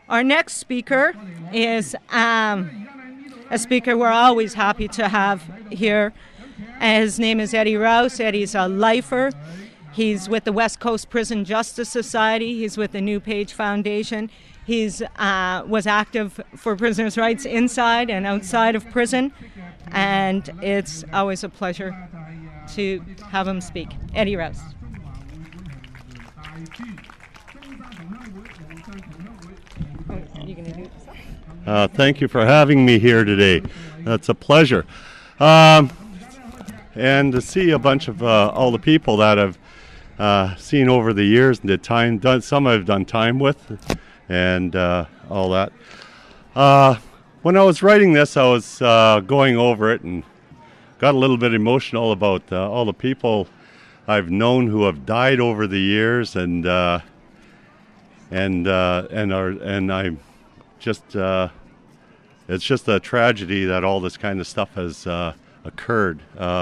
Our next speaker is a speaker we're always happy to have here. His name is Eddie Rouse. Eddie's a lifer. He's with the West Coast Prison Justice Society. He's with the New Page Foundation. He's was active for prisoners' rights inside and outside of prison, and it's always a pleasure to have him speak. Eddie Rouse. Thank you for having me here today. That's a pleasure. And to see a bunch of all the people that I've seen over the years and some I've done time with, and all that. When I was writing this, I was going over it and got a little bit emotional about all the people I've known who have died over the years, and I'm just it's just a tragedy that all this kind of stuff has occurred,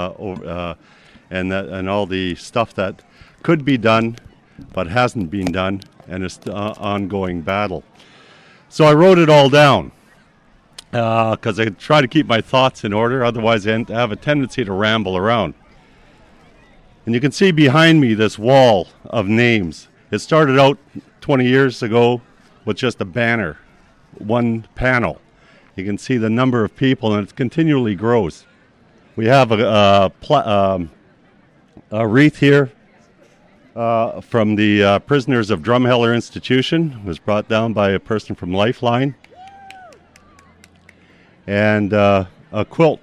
and all the stuff that could be done but hasn't been done, and it's an ongoing battle. So I wrote it all down because I try to keep my thoughts in order, otherwise I have a tendency to ramble around. And you can see behind me this wall of names. It started out 20 years ago with just a banner, one panel. You can see the number of people, and it continually grows. We have a wreath here from the prisoners of Drumheller Institution. It was brought down by a person from Lifeline. And a quilt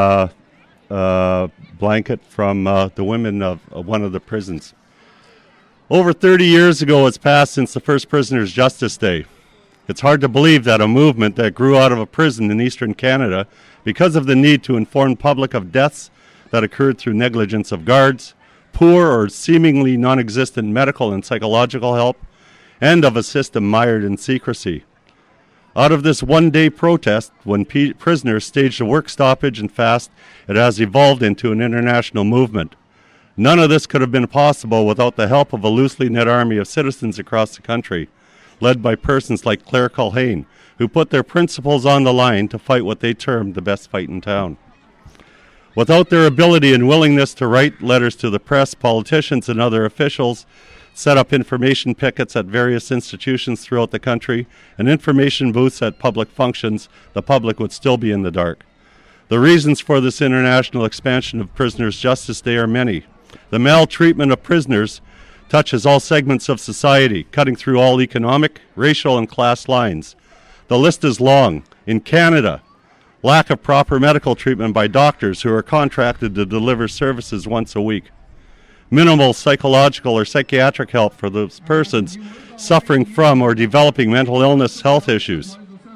blanket from the women of one of the prisons. Over 30 years ago it's passed since the first Prisoners' Justice Day. It's hard to believe that a movement that grew out of a prison in eastern Canada because of the need to inform public of deaths that occurred through negligence of guards, poor or seemingly non-existent medical and psychological help, and of a system mired in secrecy. Out of this one-day protest, when prisoners staged a work stoppage and fast, it has evolved into an international movement. None of this could have been possible without the help of a loosely knit army of citizens across the country, led by persons like Claire Culhane, who put their principles on the line to fight what they termed the best fight in town. Without their ability and willingness to write letters to the press, politicians and other officials set up information pickets at various institutions throughout the country and information booths at public functions, the public would still be in the dark. The reasons for this international expansion of Prisoners' Justice Day are many. The maltreatment of prisoners touches all segments of society, cutting through all economic, racial, and class lines. The list is long. In Canada, lack of proper medical treatment by doctors who are contracted to deliver services once a week. Minimal psychological or psychiatric help for those persons suffering from or developing mental illness health issues.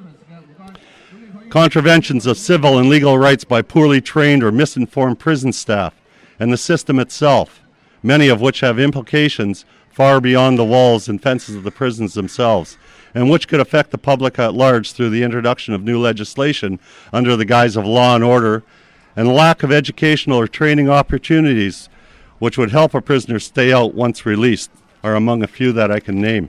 Contraventions of civil and legal rights by poorly trained or misinformed prison staff and the system itself, many of which have implications far beyond the walls and fences of the prisons themselves, and which could affect the public at large through the introduction of new legislation under the guise of law and order, and lack of educational or training opportunities which would help a prisoner stay out once released, are among a few that I can name.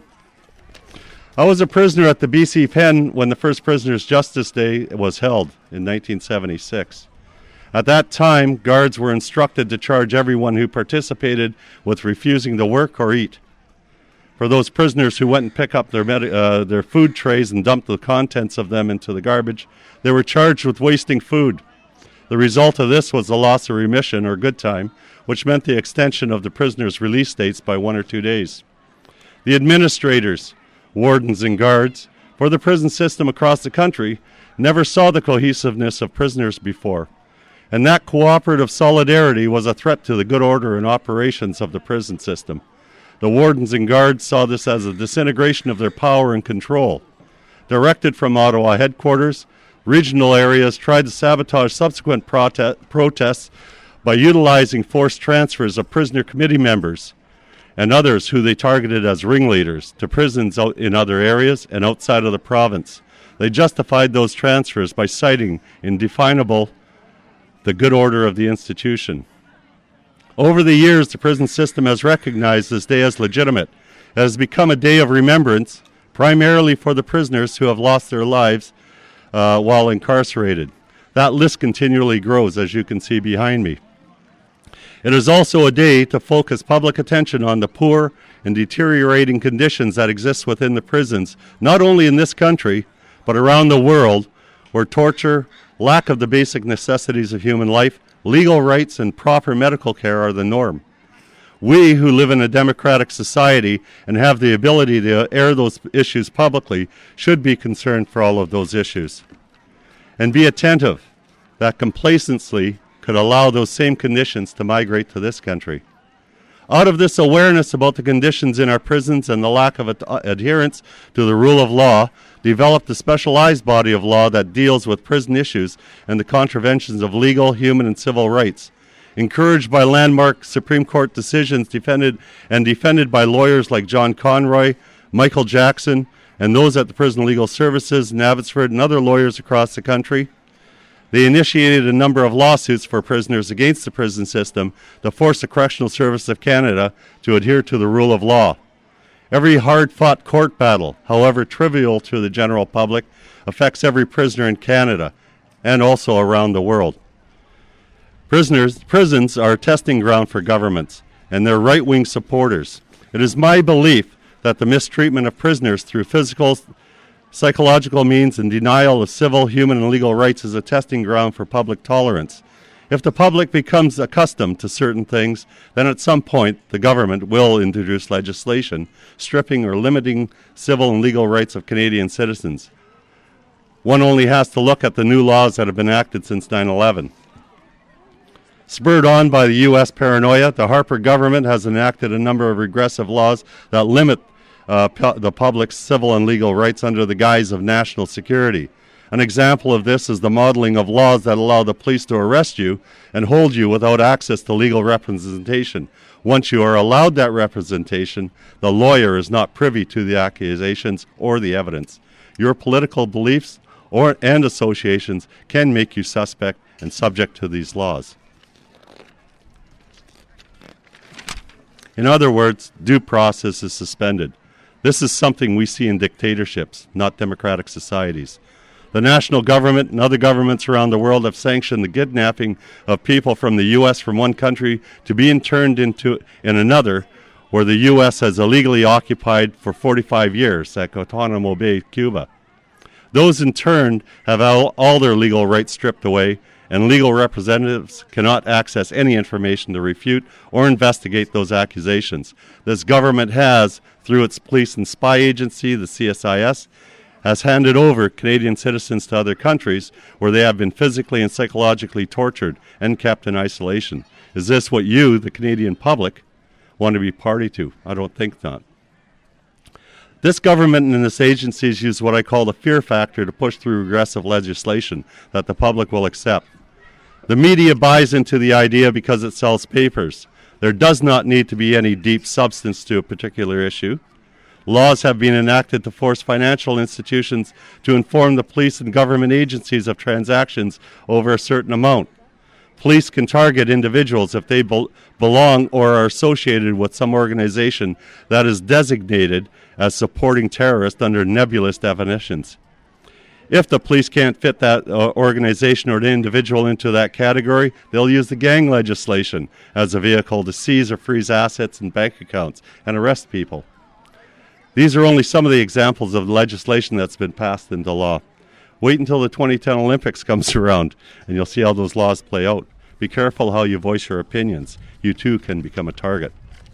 I was a prisoner at the BC Pen when the first Prisoners' Justice Day was held in 1976. At that time, guards were instructed to charge everyone who participated with refusing to work or eat. For those prisoners who went and picked up their food trays and dumped the contents of them into the garbage, they were charged with wasting food. The result of this was the loss of remission or good time, which meant the extension of the prisoners' release dates by 1 or 2 days. The administrators, wardens, and guards for the prison system across the country never saw the cohesiveness of prisoners before, and that cooperative solidarity was a threat to the good order and operations of the prison system. The wardens and guards saw this as a disintegration of their power and control. Directed from Ottawa headquarters, regional areas tried to sabotage subsequent protests by utilizing forced transfers of prisoner committee members and others who they targeted as ringleaders to prisons out in other areas and outside of the province. They justified those transfers by citing indefinable the good order of the institution. Over the years, the prison system has recognized this day as legitimate. It has become a day of remembrance, primarily for the prisoners who have lost their lives while incarcerated. That list continually grows, as you can see behind me. It is also a day to focus public attention on the poor and deteriorating conditions that exist within the prisons, not only in this country, but around the world, where torture, lack of the basic necessities of human life, legal rights, and proper medical care are the norm. We who live in a democratic society and have the ability to air those issues publicly should be concerned for all of those issues. And be attentive that complacency could allow those same conditions to migrate to this country. Out of this awareness about the conditions in our prisons and the lack of adherence to the rule of law, developed a specialized body of law that deals with prison issues and the contraventions of legal, human, and civil rights. Encouraged by landmark Supreme Court decisions defended by lawyers like John Conroy, Michael Jackson, and those at the Prison Legal Services in Abbotsford and other lawyers across the country, they initiated a number of lawsuits for prisoners against the prison system to force the Correctional Service of Canada to adhere to the rule of law. Every hard-fought court battle, however trivial to the general public, affects every prisoner in Canada and also around the world. Prisons are a testing ground for governments and their right-wing supporters. It is my belief that the mistreatment of prisoners through physical, psychological means and denial of civil, human, and legal rights is a testing ground for public tolerance. If the public becomes accustomed to certain things, then at some point the government will introduce legislation stripping or limiting civil and legal rights of Canadian citizens. One only has to look at the new laws that have been enacted since 9/11. Spurred on by the U.S. paranoia, the Harper government has enacted a number of regressive laws that limit the public's civil and legal rights under the guise of national security. An example of this is the modeling of laws that allow the police to arrest you and hold you without access to legal representation. Once you are allowed that representation, the lawyer is not privy to the accusations or the evidence. Your political beliefs and associations can make you suspect and subject to these laws. In other words, due process is suspended. This is something we see in dictatorships, not democratic societies. The national government and other governments around the world have sanctioned the kidnapping of people from the U.S. from one country to be interned in another, where the U.S. has illegally occupied for 45 years at Guantanamo Bay, Cuba. Those interned have all their legal rights stripped away, and legal representatives cannot access any information to refute or investigate those accusations. This government has, through its police and spy agency, the CSIS, has handed over Canadian citizens to other countries where they have been physically and psychologically tortured and kept in isolation. Is this what you, the Canadian public, want to be party to? I don't think not. This government and its agencies use what I call the fear factor to push through regressive legislation that the public will accept. The media buys into the idea because it sells papers. There does not need to be any deep substance to a particular issue. Laws have been enacted to force financial institutions to inform the police and government agencies of transactions over a certain amount. Police can target individuals if they belong or are associated with some organization that is designated as supporting terrorists under nebulous definitions. If the police can't fit that organization or an individual into that category, they'll use the gang legislation as a vehicle to seize or freeze assets and bank accounts and arrest people. These are only some of the examples of legislation that's been passed into law. Wait until the 2010 Olympics comes around, and you'll see how those laws play out. Be careful how you voice your opinions. You too can become a target.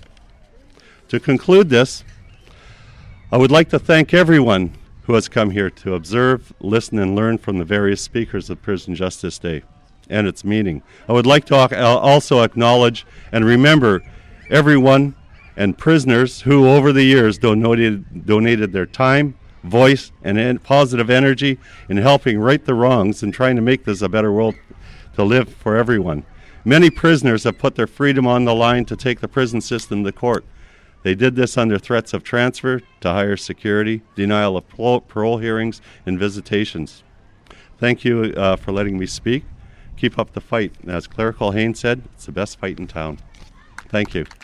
To conclude this, I would like to thank everyone who has come here to observe, listen, and learn from the various speakers of Prison Justice Day and its meaning. I would like to also acknowledge and remember everyone and prisoners who over the years donated their time, voice, and positive energy in helping right the wrongs and trying to make this a better world to live for everyone. Many prisoners have put their freedom on the line to take the prison system to court. They did this under threats of transfer to higher security, denial of parole hearings, and visitations. Thank you for letting me speak. Keep up the fight. As Clerical Haynes said, it's the best fight in town. Thank you.